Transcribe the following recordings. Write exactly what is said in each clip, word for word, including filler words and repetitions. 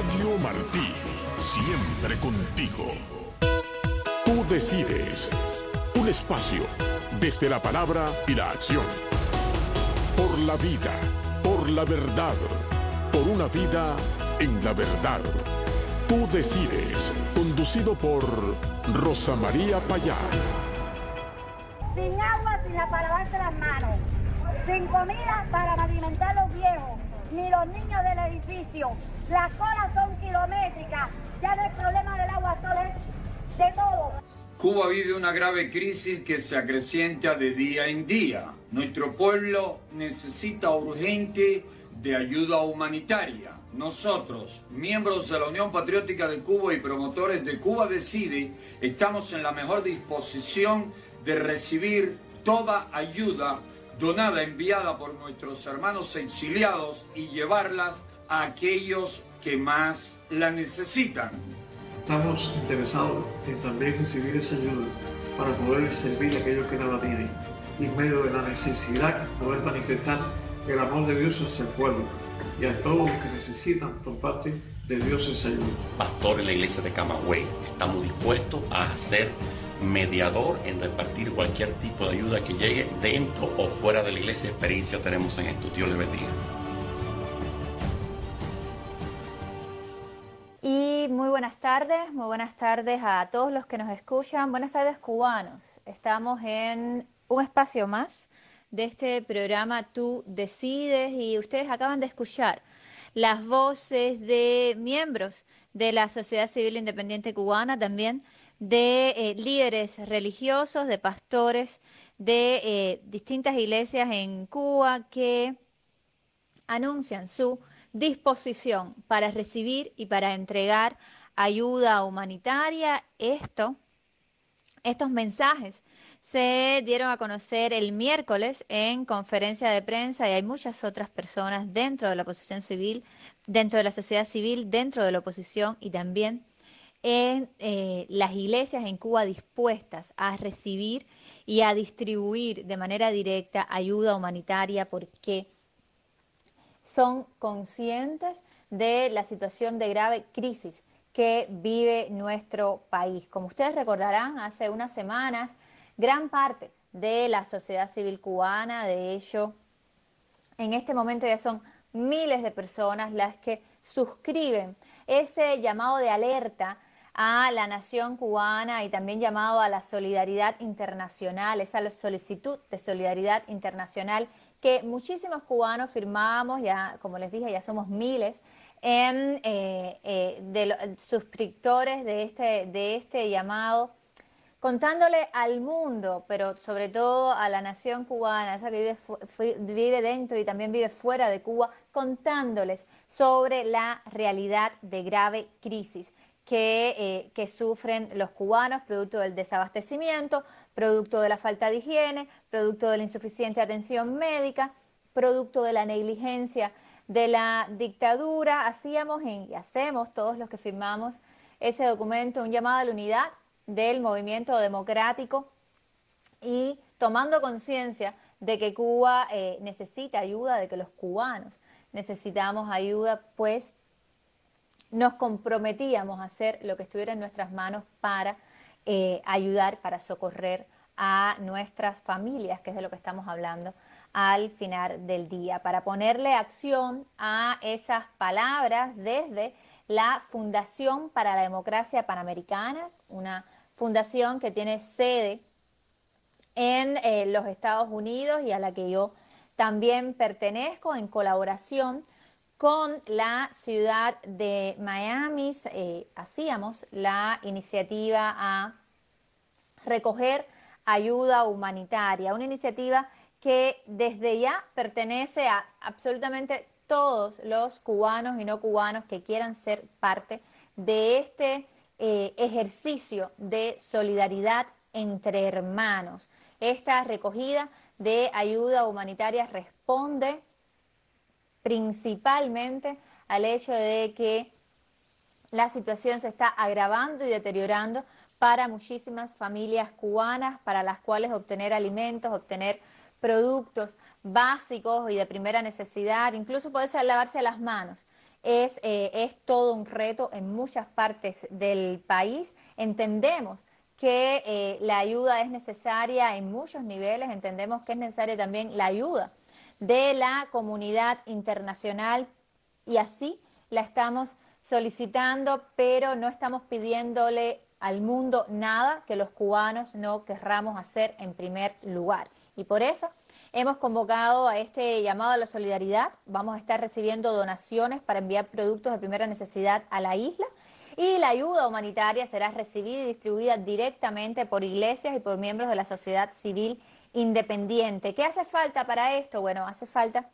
Radio Martí, siempre contigo. Tú decides. Un espacio desde la palabra y la acción. Por la vida, por la verdad, por una vida en la verdad. Tú decides. Conducido por Rosa María Payá. Sin agua, sin la para lavarse las manos. Sin comida para alimentar a los viejos, ni los niños del edificio. Las colas son kilométricas. Ya no hay problema del agua, solo es de todo. Cuba vive una grave crisis que se acrecienta de día en día. Nuestro pueblo necesita urgente de ayuda humanitaria. Nosotros, miembros de la Unión Patriótica de Cuba y promotores de Cuba Decide, estamos en la mejor disposición de recibir toda ayuda donada, enviada por nuestros hermanos exiliados y llevarlas a aquellos que más la necesitan. Estamos interesados en también recibir esa ayuda para poder servir a aquellos que nada tienen y en medio de la necesidad poder manifestar el amor de Dios hacia el pueblo y a todos los que necesitan por parte de Dios esa ayuda. Pastor en la iglesia de Camagüey, estamos dispuestos a ser mediador en repartir cualquier tipo de ayuda que llegue dentro o fuera de la iglesia. Experiencia tenemos en esto. Dios les bendiga. Y muy buenas tardes, muy buenas tardes a todos los que nos escuchan. Buenas tardes, cubanos. Estamos en un espacio más de este programa Tú Decides y ustedes acaban de escuchar las voces de miembros de la sociedad civil independiente cubana, también de eh, líderes religiosos, de pastores de eh, distintas iglesias en Cuba que anuncian su disposición para recibir y para entregar ayuda humanitaria. Esto, estos mensajes se dieron a conocer el miércoles en conferencia de prensa y hay muchas otras personas dentro de la oposición civil, dentro de la sociedad civil, dentro de la oposición y también en eh, las iglesias en Cuba dispuestas a recibir y a distribuir de manera directa ayuda humanitaria porque son conscientes de la situación de grave crisis que vive nuestro país. Como ustedes recordarán, hace unas semanas, gran parte de la sociedad civil cubana, de hecho, en este momento ya son miles de personas las que suscriben ese llamado de alerta a la nación cubana y también llamado a la solidaridad internacional, esa solicitud de solidaridad internacional que muchísimos cubanos firmamos, ya como les dije, ya somos miles, en, eh, eh, de los suscriptores de este, de este llamado, contándole al mundo, pero sobre todo a la nación cubana, esa que vive, vive dentro y también vive fuera de Cuba, contándoles sobre la realidad de grave crisis que, eh, que sufren los cubanos producto del desabastecimiento, producto de la falta de higiene, producto de la insuficiente atención médica, producto de la negligencia de la dictadura. Hacíamos y hacemos todos los que firmamos ese documento un llamado a la unidad del movimiento democrático y tomando conciencia de que Cuba eh, necesita ayuda, de que los cubanos necesitamos ayuda, pues nos comprometíamos a hacer lo que estuviera en nuestras manos para eh, ayudar, para socorrer a nuestras familias, que es de lo que estamos hablando al final del día, para ponerle acción a esas palabras desde la Fundación para la Democracia Panamericana, una fundación que tiene sede en eh, los Estados Unidos y a la que yo también pertenezco en colaboración con la ciudad de Miami. Eh, hacíamos la iniciativa a recoger ayuda humanitaria, una iniciativa que desde ya pertenece a absolutamente todos los cubanos y no cubanos que quieran ser parte de este eh, ejercicio de solidaridad entre hermanos. Esta recogida de ayuda humanitaria responde principalmente al hecho de que la situación se está agravando y deteriorando para muchísimas familias cubanas, para las cuales obtener alimentos, obtener productos básicos y de primera necesidad, incluso poder lavarse las manos, es, eh, es todo un reto en muchas partes del país. Entendemos que eh, la ayuda es necesaria en muchos niveles, entendemos que es necesaria también la ayuda de la comunidad internacional y así la estamos solicitando, pero no estamos pidiéndole al mundo nada que los cubanos no querramos hacer en primer lugar. Y por eso hemos convocado a este llamado a la solidaridad. Vamos a estar recibiendo donaciones para enviar productos de primera necesidad a la isla y la ayuda humanitaria será recibida y distribuida directamente por iglesias y por miembros de la sociedad civil independiente. ¿Qué hace falta para esto? Bueno, hace falta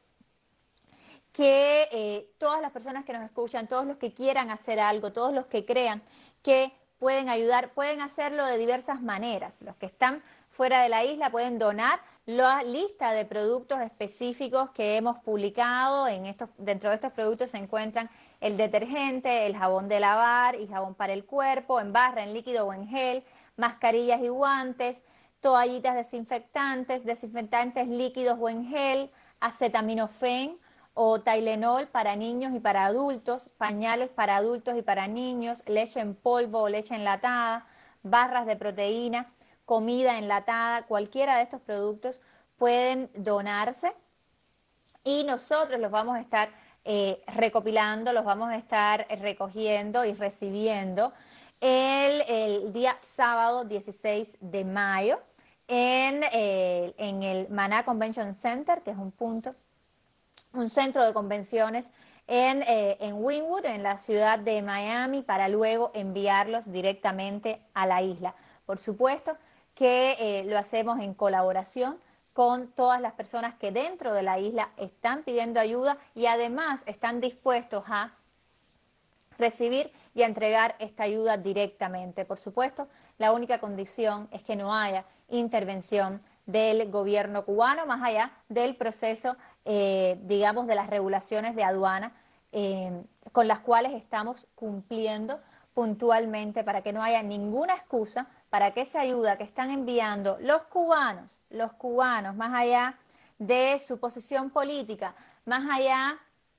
que eh, todas las personas que nos escuchan, todos los que quieran hacer algo, todos los que crean que pueden ayudar, pueden hacerlo de diversas maneras. Los que están fuera de la isla pueden donar la lista de productos específicos que hemos publicado. En estos, dentro de estos productos se encuentran el detergente, el jabón de lavar y jabón para el cuerpo, en barra, en líquido o en gel, mascarillas y guantes, toallitas desinfectantes, desinfectantes líquidos o en gel, acetaminofén o Tylenol para niños y para adultos, pañales para adultos y para niños, leche en polvo o leche enlatada, barras de proteína, comida enlatada, cualquiera de estos productos pueden donarse y nosotros los vamos a estar eh, recopilando, los vamos a estar recogiendo y recibiendo el, el día sábado dieciséis de mayo en, eh, en el Maná Convention Center, que es un punto, un centro de convenciones en, eh, en Wynwood, en la ciudad de Miami, para luego enviarlos directamente a la isla. Por supuesto que eh, lo hacemos en colaboración con todas las personas que dentro de la isla están pidiendo ayuda y además están dispuestos a recibir y a entregar esta ayuda directamente. Por supuesto, la única condición es que no haya intervención del gobierno cubano, más allá del proceso, eh, digamos, de las regulaciones de aduana eh, con las cuales estamos cumpliendo puntualmente para que no haya ninguna excusa para que esa ayuda que están enviando los cubanos, los cubanos, más allá de su posición política, más allá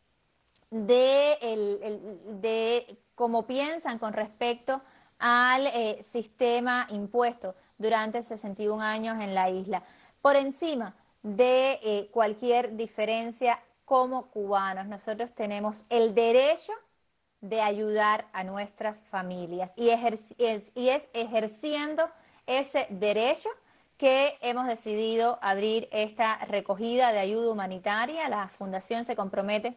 de, el, el, de cómo piensan con respecto al eh, sistema impuesto durante sesenta y un años en la isla, por encima de eh, cualquier diferencia como cubanos. Nosotros tenemos el derecho de ayudar a nuestras familias y, es, y es ejerciendo ese derecho que hemos decidido abrir esta recogida de ayuda humanitaria. La Fundación se compromete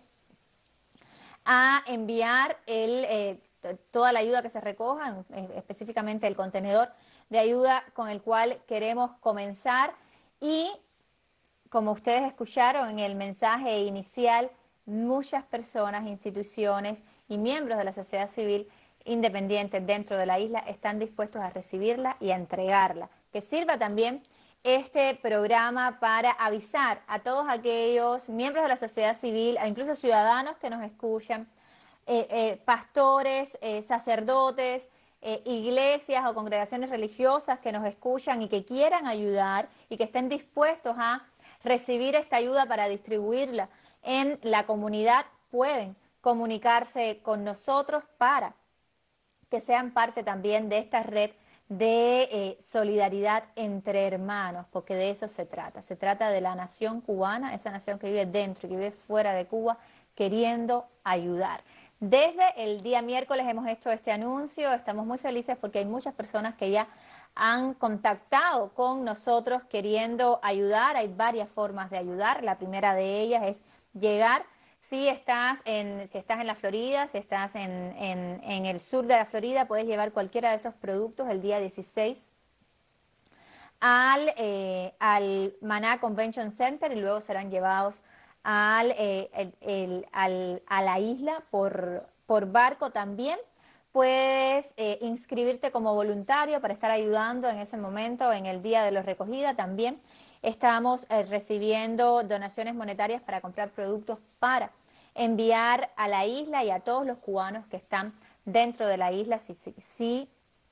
a enviar el, eh, toda la ayuda que se recoja, específicamente el contenedor de ayuda con el cual queremos comenzar y, como ustedes escucharon en el mensaje inicial, muchas personas, instituciones y miembros de la sociedad civil independiente dentro de la isla están dispuestos a recibirla y a entregarla. Que sirva también este programa para avisar a todos aquellos miembros de la sociedad civil, e incluso ciudadanos que nos escuchan, eh, eh, pastores, eh, sacerdotes, eh, iglesias o congregaciones religiosas que nos escuchan y que quieran ayudar y que estén dispuestos a recibir esta ayuda para distribuirla en la comunidad, pueden comunicarse con nosotros para que sean parte también de esta red de eh, solidaridad entre hermanos, porque de eso se trata. Se trata de la nación cubana, esa nación que vive dentro y que vive fuera de Cuba, queriendo ayudar. Desde el día miércoles hemos hecho este anuncio, estamos muy felices porque hay muchas personas que ya han contactado con nosotros queriendo ayudar. Hay varias formas de ayudar. La primera de ellas es llegar. Si estás en, si estás en la Florida, si estás en, en, en el sur de la Florida, puedes llevar cualquiera de esos productos el día dieciséis al, eh, al Maná Convention Center y luego serán llevados al, eh, el, el, al, a la isla por, por barco también. Puedes eh, inscribirte como voluntario para estar ayudando en ese momento, en el día de la recogida también. Estamos eh, recibiendo donaciones monetarias para comprar productos para enviar a la isla y a todos los cubanos que están dentro de la isla, si, si, si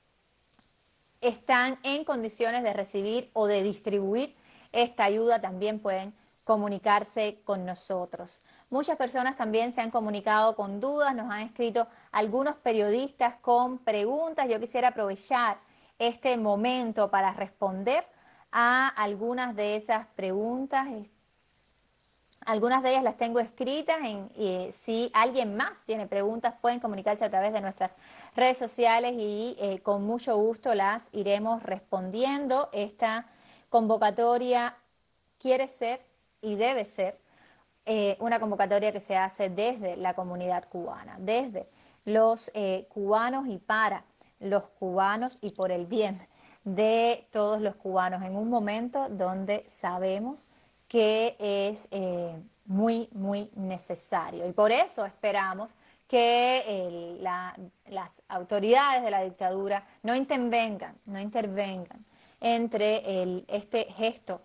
están en condiciones de recibir o de distribuir esta ayuda, también pueden comunicarse con nosotros. Muchas personas también se han comunicado con dudas, nos han escrito algunos periodistas con preguntas. Yo quisiera aprovechar este momento para responder a algunas de esas preguntas. Algunas de ellas las tengo escritas. En, eh, si alguien más tiene preguntas, pueden comunicarse a través de nuestras redes sociales y eh, con mucho gusto las iremos respondiendo. Esta convocatoria quiere ser y debe ser eh, una convocatoria que se hace desde la comunidad cubana, desde los eh, cubanos y para los cubanos y por el bien de todos los cubanos, en un momento donde sabemos que es eh, muy, muy necesario. Y por eso esperamos que eh, la, las autoridades de la dictadura no intervengan, no intervengan entre el, este gesto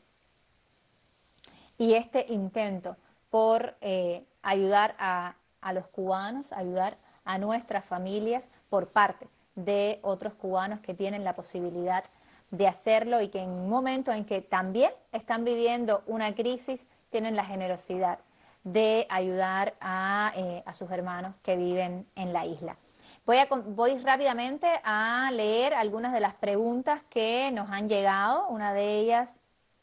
y este intento por eh, ayudar a, a los cubanos, ayudar a nuestras familias por parte de otros cubanos que tienen la posibilidad de hacerlo y que en un momento en que también están viviendo una crisis, tienen la generosidad de ayudar a, eh, a sus hermanos que viven en la isla. Voy, a, voy rápidamente a leer algunas de las preguntas que nos han llegado. Una de ellas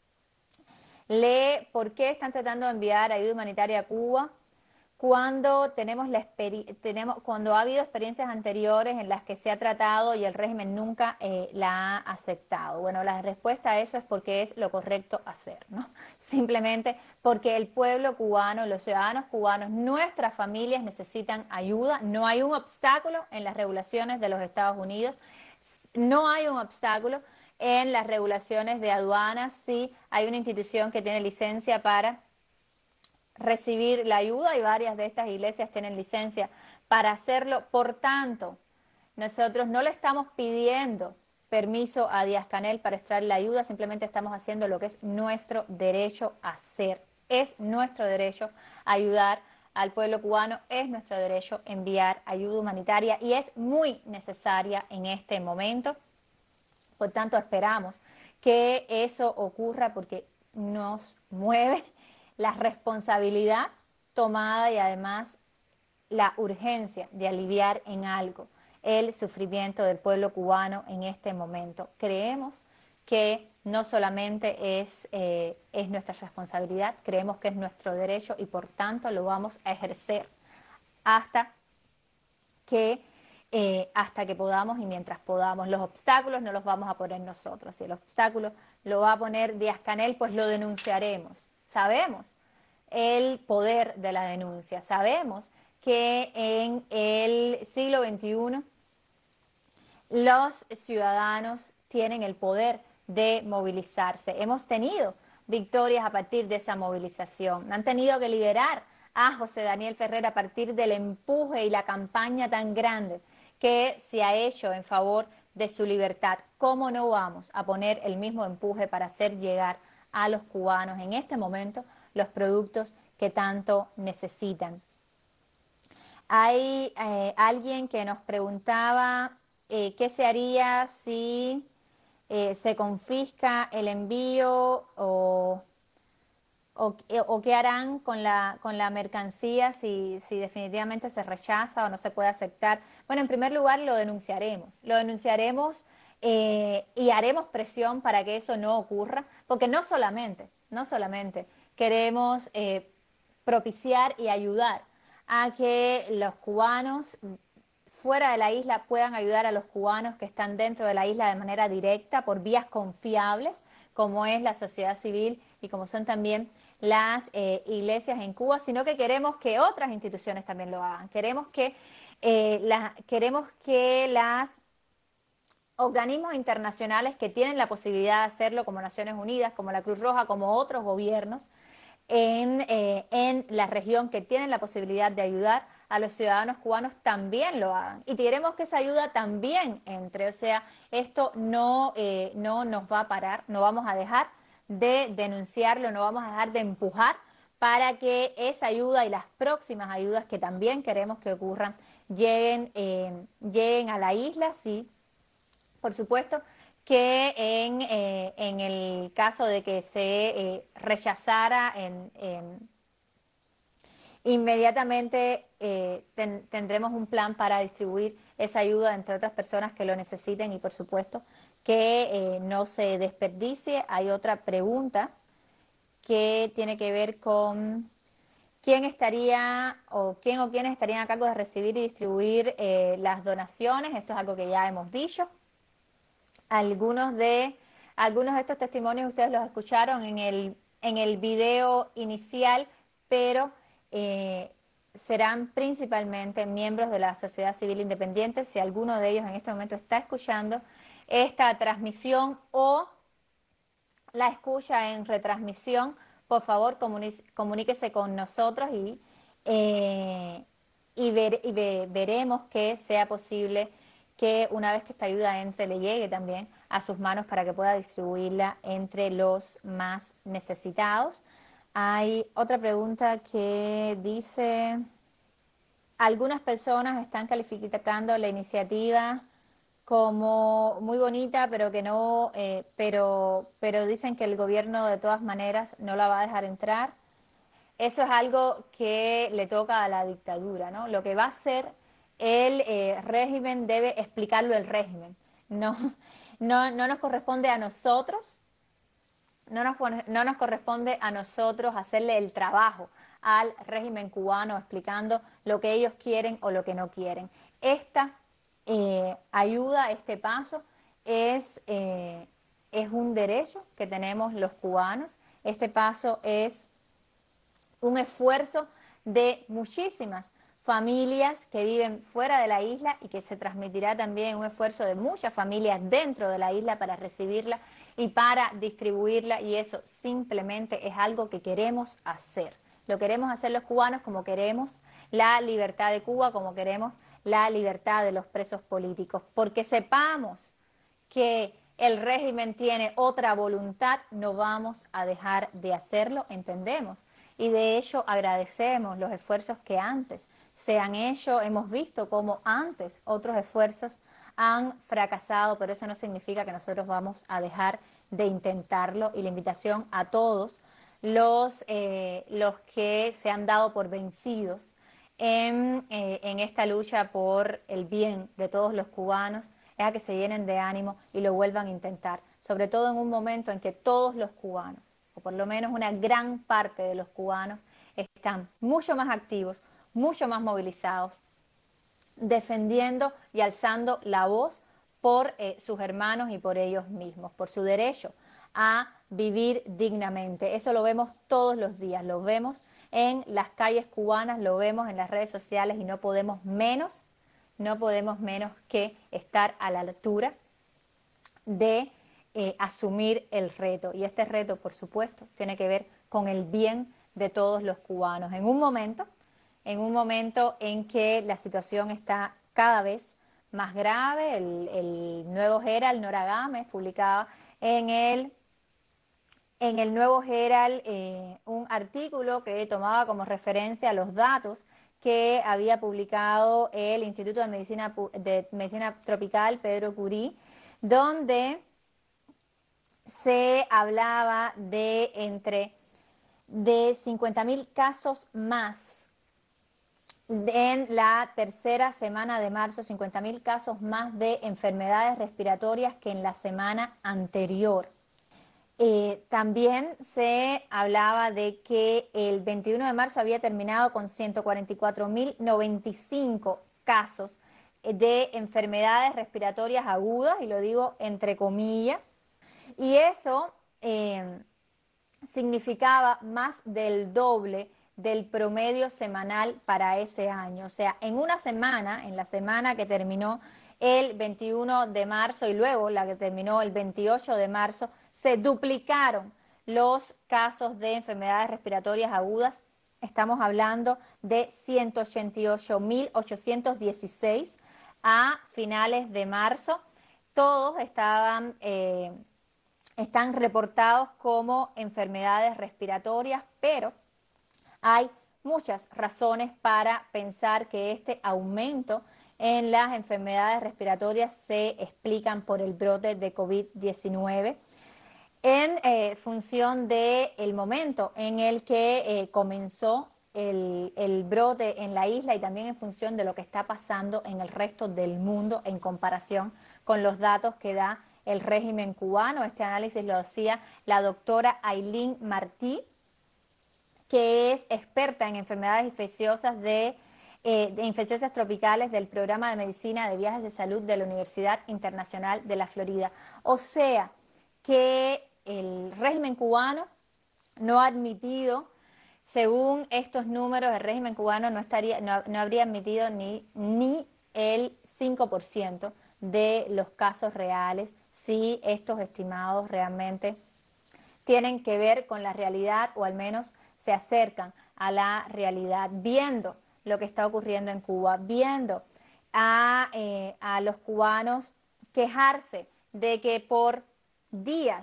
lee por qué están tratando de enviar ayuda humanitaria a Cuba cuando tenemos la tenemos cuando ha habido experiencias anteriores en las que se ha tratado y el régimen nunca eh, la ha aceptado. Bueno, la respuesta a eso es porque es lo correcto hacer, ¿no? Simplemente porque el pueblo cubano, los ciudadanos cubanos, nuestras familias necesitan ayuda. No hay un obstáculo en las regulaciones de los Estados Unidos, no hay un obstáculo en las regulaciones de aduanas. Sí hay una institución que tiene licencia para recibir la ayuda y varias de estas iglesias tienen licencia para hacerlo. Por tanto, nosotros no le estamos pidiendo permiso a Díaz-Canel para extraer la ayuda, simplemente estamos haciendo lo que es nuestro derecho a hacer. Es nuestro derecho ayudar al pueblo cubano, es nuestro derecho enviar ayuda humanitaria y es muy necesaria en este momento. Por tanto, esperamos que eso ocurra porque nos mueve la responsabilidad tomada y además la urgencia de aliviar en algo el sufrimiento del pueblo cubano en este momento. Creemos que no solamente es, eh, es nuestra responsabilidad, creemos que es nuestro derecho y por tanto lo vamos a ejercer hasta que, eh, hasta que podamos y mientras podamos. Los obstáculos no los vamos a poner nosotros. Si el obstáculo lo va a poner Díaz-Canel, pues lo denunciaremos. Sabemos el poder de la denuncia, sabemos que en el siglo veintiuno los ciudadanos tienen el poder de movilizarse. Hemos tenido victorias a partir de esa movilización. Han tenido que liberar a José Daniel Ferrer a partir del empuje y la campaña tan grande que se ha hecho en favor de su libertad. ¿Cómo no vamos a poner el mismo empuje para hacer llegar a los cubanos en este momento los productos que tanto necesitan? Hay eh, alguien que nos preguntaba eh, qué se haría si eh, se confisca el envío o, o, o qué harán con la, con la mercancía si, si definitivamente se rechaza o no se puede aceptar. Bueno, en primer lugar lo denunciaremos, lo denunciaremos eh, y haremos presión para que eso no ocurra, porque no solamente, no solamente queremos eh, propiciar y ayudar a que los cubanos fuera de la isla puedan ayudar a los cubanos que están dentro de la isla de manera directa por vías confiables, como es la sociedad civil y como son también las eh, iglesias en Cuba, sino que queremos que otras instituciones también lo hagan. Queremos que, eh, la, queremos que las organismos internacionales que tienen la posibilidad de hacerlo, como Naciones Unidas, como la Cruz Roja, como otros gobiernos, En, eh, en la región que tienen la posibilidad de ayudar a los ciudadanos cubanos también lo hagan. Y queremos que esa ayuda también entre. O sea, esto no, eh, no nos va a parar, no vamos a dejar de denunciarlo, no vamos a dejar de empujar para que esa ayuda y las próximas ayudas que también queremos que ocurran lleguen, eh, lleguen a la isla, sí, por supuesto, que en, eh, en el caso de que se eh, rechazara en, en, inmediatamente eh, ten, tendremos un plan para distribuir esa ayuda entre otras personas que lo necesiten y por supuesto que eh, no se desperdicie. Hay otra pregunta que tiene que ver con quién estaría o quién o quiénes estarían a cargo de recibir y distribuir eh, las donaciones. Esto es algo que ya hemos dicho. Algunos de, algunos de estos testimonios ustedes los escucharon en el, en el video inicial, pero eh, serán principalmente miembros de la sociedad civil independiente. Si alguno de ellos en este momento está escuchando esta transmisión o la escucha en retransmisión, por favor comuníquese con nosotros y, eh, y, ver, y ve, veremos que sea posible que una vez que esta ayuda entre le llegue también a sus manos para que pueda distribuirla entre los más necesitados. Hay otra pregunta que dice, algunas personas están calificando la iniciativa como muy bonita, pero que no, eh, pero, pero dicen que el gobierno de todas maneras no la va a dejar entrar. Eso es algo que le toca a la dictadura, ¿no? Lo que va a hacer el eh, régimen debe explicarlo el régimen. No, no, no nos corresponde a nosotros, no nos, no nos corresponde a nosotros hacerle el trabajo al régimen cubano explicando lo que ellos quieren o lo que no quieren. Esta Eh, ayuda, este paso es, eh, es un derecho que tenemos los cubanos. Este paso es un esfuerzo de muchísimas familias que viven fuera de la isla y que se transmitirá también un esfuerzo de muchas familias dentro de la isla para recibirla y para distribuirla, y eso simplemente es algo que queremos hacer. Lo queremos hacer los cubanos como queremos la libertad de Cuba, como queremos la libertad de los presos políticos, porque sepamos que el régimen tiene otra voluntad, no vamos a dejar de hacerlo, entendemos, y de hecho agradecemos los esfuerzos que antes se han hecho. Hemos visto cómo antes otros esfuerzos han fracasado, pero eso no significa que nosotros vamos a dejar de intentarlo, y la invitación a todos los, eh, los que se han dado por vencidos En, eh, en esta lucha por el bien de todos los cubanos es a que se llenen de ánimo y lo vuelvan a intentar, sobre todo en un momento en que todos los cubanos, o por lo menos una gran parte de los cubanos, están mucho más activos, mucho más movilizados, defendiendo y alzando la voz por eh, sus hermanos y por ellos mismos, por su derecho a vivir dignamente. Eso lo vemos todos los días, lo vemos en las calles cubanas, lo vemos en las redes sociales, y no podemos menos, no podemos menos que estar a la altura de eh, asumir el reto. Y este reto, por supuesto, tiene que ver con el bien de todos los cubanos. En un momento, en un momento en que la situación está cada vez más grave, el, el nuevo Herald, Nora Gámez, publicaba en el En el Nuevo Herald eh, un artículo que tomaba como referencia los datos que había publicado el Instituto de Medicina, de Medicina Tropical Pedro Curie, donde se hablaba de entre de cincuenta mil casos más en la tercera semana de marzo, cincuenta mil casos más de enfermedades respiratorias que en la semana anterior. Eh, también se hablaba de que el veintiuno de marzo había terminado con ciento cuarenta y cuatro mil noventa y cinco casos de enfermedades respiratorias agudas, y lo digo entre comillas, y eso eh, significaba más del doble del promedio semanal para ese año. O sea, en una semana, en la semana que terminó el veintiuno de marzo y luego la que terminó el veintiocho de marzo, se duplicaron los casos de enfermedades respiratorias agudas. Estamos hablando de ciento ochenta y ocho mil ochocientos dieciséis a finales de marzo. Todos estaban, eh, están reportados como enfermedades respiratorias, pero hay muchas razones para pensar que este aumento en las enfermedades respiratorias se explican por el brote de COVID diecinueve. En eh, función del momento en el que eh, comenzó el, el brote en la isla y también en función de lo que está pasando en el resto del mundo en comparación con los datos que da el régimen cubano. Este análisis lo hacía la doctora Ailín Martí, que es experta en enfermedades infecciosas de, eh, de infecciosas tropicales del programa de medicina de viajes de salud de la Universidad Internacional de la Florida. O sea que el régimen cubano no ha admitido, según estos números, el régimen cubano no, estaría, no, no habría admitido ni, ni el cinco por ciento de los casos reales, si estos estimados realmente tienen que ver con la realidad o al menos se acercan a la realidad, viendo lo que está ocurriendo en Cuba, viendo a, eh, a los cubanos quejarse de que por días,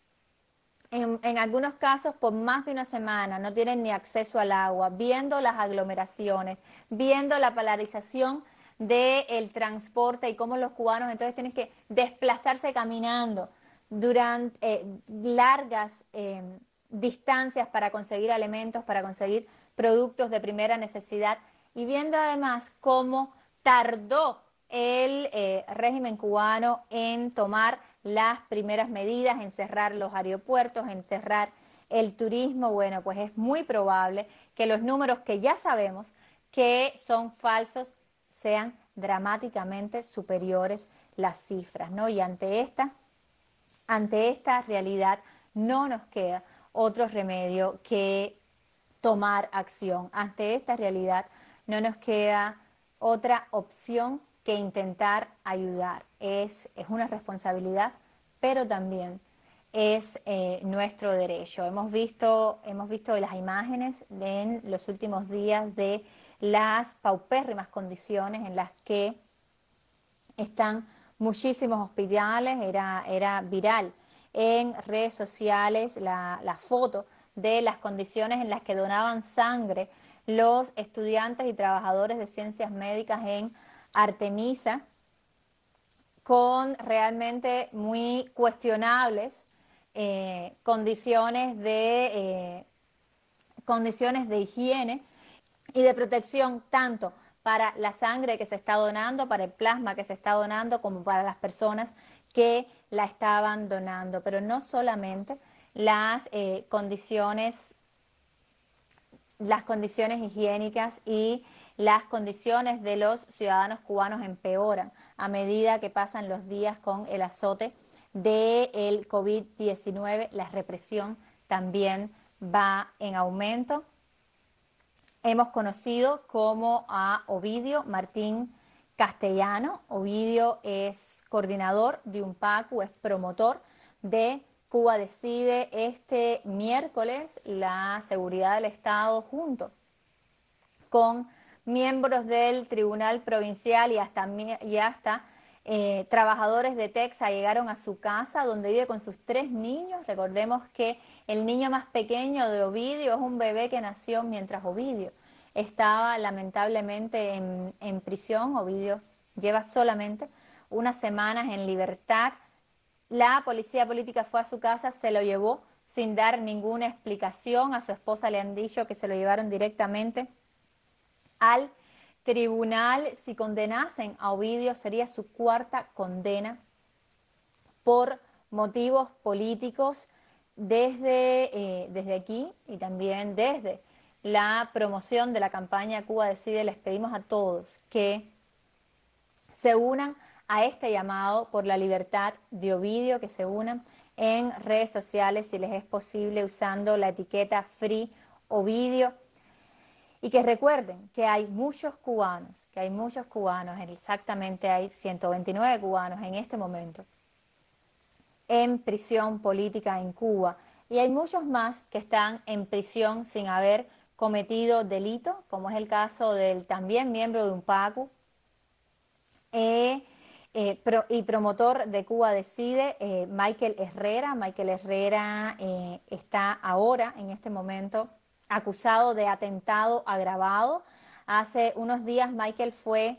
en, en algunos casos por más de una semana, no tienen ni acceso al agua, viendo las aglomeraciones, viendo la polarización del transporte y cómo los cubanos entonces tienen que desplazarse caminando durante eh, largas eh, distancias para conseguir alimentos, para conseguir productos de primera necesidad, y viendo además cómo tardó el eh, régimen cubano en tomar las primeras medidas, en cerrar los aeropuertos, en cerrar el turismo. Bueno, pues es muy probable que los números que ya sabemos que son falsos sean dramáticamente superiores las cifras, ¿no? Y ante esta, ante esta realidad no nos queda otro remedio que tomar acción. Ante esta realidad no nos queda otra opción que intentar ayudar. Es, es una responsabilidad, pero también es eh, nuestro derecho. Hemos visto, hemos visto las imágenes en los últimos días de las paupérrimas condiciones en las que están muchísimos hospitales. Era, era viral en redes sociales la, la foto de las condiciones en las que donaban sangre los estudiantes y trabajadores de ciencias médicas en Artemisa, con realmente muy cuestionables eh, condiciones de eh, condiciones de higiene y de protección, tanto para la sangre que se está donando, para el plasma que se está donando, como para las personas que la estaban donando. Pero no solamente las eh, condiciones, las condiciones higiénicas y las condiciones de los ciudadanos cubanos empeoran a medida que pasan los días con el azote del COVID diecinueve. La represión también va en aumento. Hemos conocido como a Ovidio Martín Castellano. Ovidio es coordinador de UNPACU, es promotor de Cuba Decide. Este miércoles la seguridad del Estado, junto con miembros del Tribunal Provincial y hasta, y hasta eh, trabajadores de Texas, llegaron a su casa donde vive con sus tres niños. Recordemos que el niño más pequeño de Ovidio es un bebé que nació mientras Ovidio estaba lamentablemente en, en prisión. Ovidio lleva solamente unas semanas en libertad. La policía política fue a su casa, se lo llevó sin dar ninguna explicación. A su esposa le han dicho que se lo llevaron directamente al tribunal. Si condenasen a Ovidio, sería su cuarta condena por motivos políticos. Desde, eh, desde aquí y también desde la promoción de la campaña Cuba Decide, les pedimos a todos que se unan a este llamado por la libertad de Ovidio, que se unan en redes sociales, si les es posible, usando la etiqueta Free Ovidio, y que recuerden que hay muchos cubanos, que hay muchos cubanos, exactamente hay ciento veintinueve cubanos en este momento en prisión política en Cuba, y hay muchos más que están en prisión sin haber cometido delito, como es el caso del también miembro de UNPACU eh, eh, pro, y promotor de Cuba Decide, eh, Michael Herrera. Michael Herrera eh, está ahora, en este momento, acusado de atentado agravado. Hace unos días Michael fue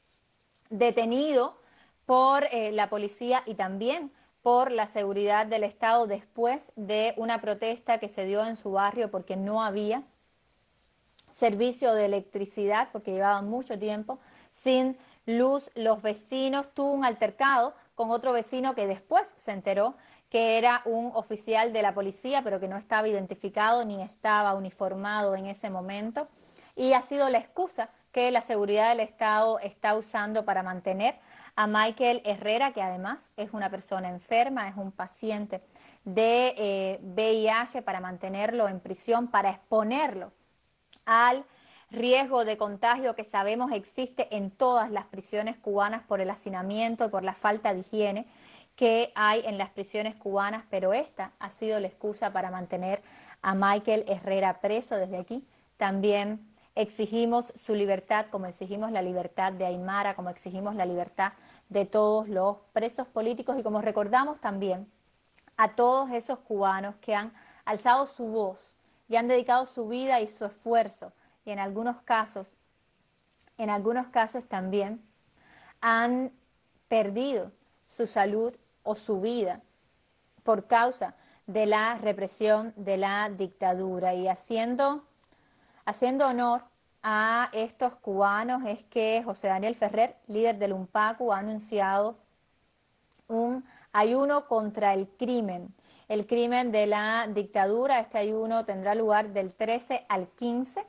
detenido por eh, la policía y también por la seguridad del Estado después de una protesta que se dio en su barrio porque no había servicio de electricidad porque llevaban mucho tiempo sin luz. Los vecinos, tuvo un altercado con otro vecino que después se enteró que era un oficial de la policía, pero que no estaba identificado ni estaba uniformado en ese momento. Y ha sido la excusa que la seguridad del Estado está usando para mantener a Michael Herrera, que además es una persona enferma, es un paciente de eh, V I H, para mantenerlo en prisión, para exponerlo al riesgo de contagio que sabemos existe en todas las prisiones cubanas por el hacinamiento y por la falta de higiene que hay en las prisiones cubanas, pero esta ha sido la excusa para mantener a Michael Herrera preso. Desde aquí también exigimos su libertad, como exigimos la libertad de Aymara, como exigimos la libertad de todos los presos políticos, y como recordamos también a todos esos cubanos que han alzado su voz y han dedicado su vida y su esfuerzo, y en algunos casos, en algunos casos también han perdido su salud o su vida por causa de la represión de la dictadura. Y haciendo, haciendo honor a estos cubanos es que José Daniel Ferrer, líder del UNPACU, ha anunciado un ayuno contra el crimen, el crimen de la dictadura. Este ayuno tendrá lugar del trece al quince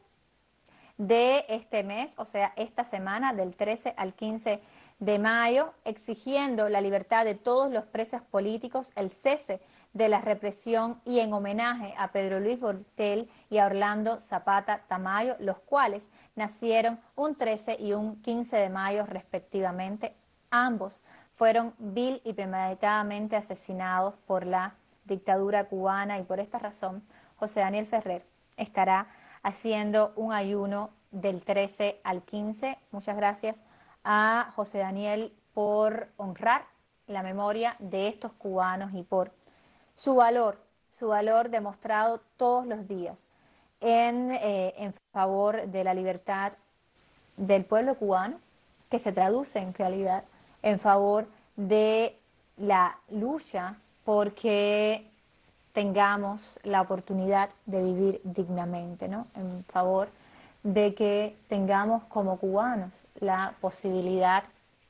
de este mes, o sea, esta semana, del trece al quince de mayo, exigiendo la libertad de todos los presos políticos, el cese de la represión, y en homenaje a Pedro Luis Bortel y a Orlando Zapata Tamayo, los cuales nacieron un trece y un quince de mayo respectivamente. Ambos fueron vil y premeditadamente asesinados por la dictadura cubana, y por esta razón José Daniel Ferrer estará haciendo un ayuno del trece al quince. Muchas gracias a José Daniel por honrar la memoria de estos cubanos y por su valor, su valor demostrado todos los días en, eh, en favor de la libertad del pueblo cubano, que se traduce en realidad en favor de la lucha porque tengamos la oportunidad de vivir dignamente, ¿no? En favor de que tengamos como cubanos la posibilidad,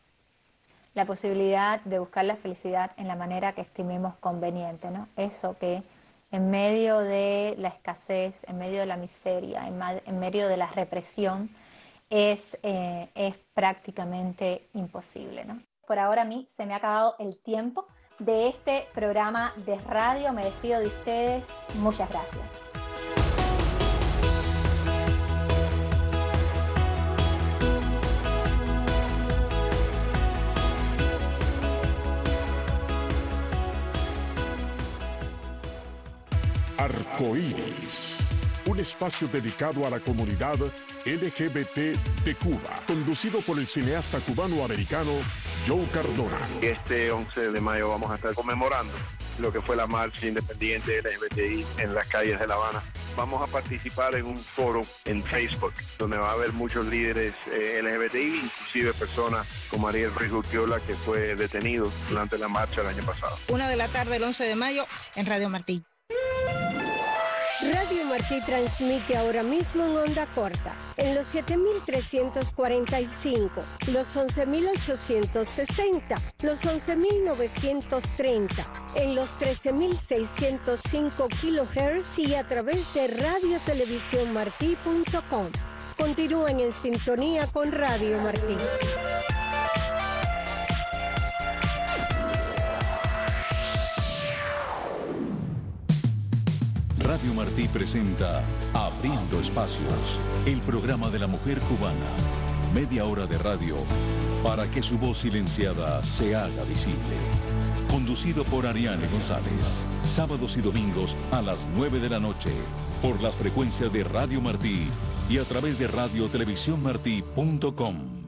la posibilidad de buscar la felicidad en la manera que estimemos conveniente, ¿no? Eso que en medio de la escasez, en medio de la miseria, en, en medio de la represión, es, eh, es prácticamente imposible, ¿no? Por ahora a mí se me ha acabado el tiempo de este programa de radio. Me despido de ustedes. Muchas gracias. Arcoíris, un espacio dedicado a la comunidad L G B T de Cuba, conducido por el cineasta cubano-americano Joe Cardona. Este once de mayo vamos a estar conmemorando lo que fue la marcha independiente L G B T I en las calles de La Habana. Vamos a participar en un foro en Facebook, donde va a haber muchos líderes eh, L G B T I, inclusive personas como Ariel Ruiz Urquiola, que fue detenido durante la marcha el año pasado. Una de la tarde, el once de mayo, en Radio Martí. Radio Martí transmite ahora mismo en onda corta, en los siete mil trescientos cuarenta y cinco, los once mil ochocientos sesenta, los once mil novecientos treinta, en los trece mil seiscientos cinco kilohertz y a través de radio televisión martí punto com. Continúen en sintonía con Radio Martí. Radio Martí presenta Abriendo Espacios, el programa de la mujer cubana. Media hora de radio para que su voz silenciada se haga visible. Conducido por Ariane González. Sábados y domingos a las nueve de la noche por las frecuencias de Radio Martí y a través de radio televisión martí punto com.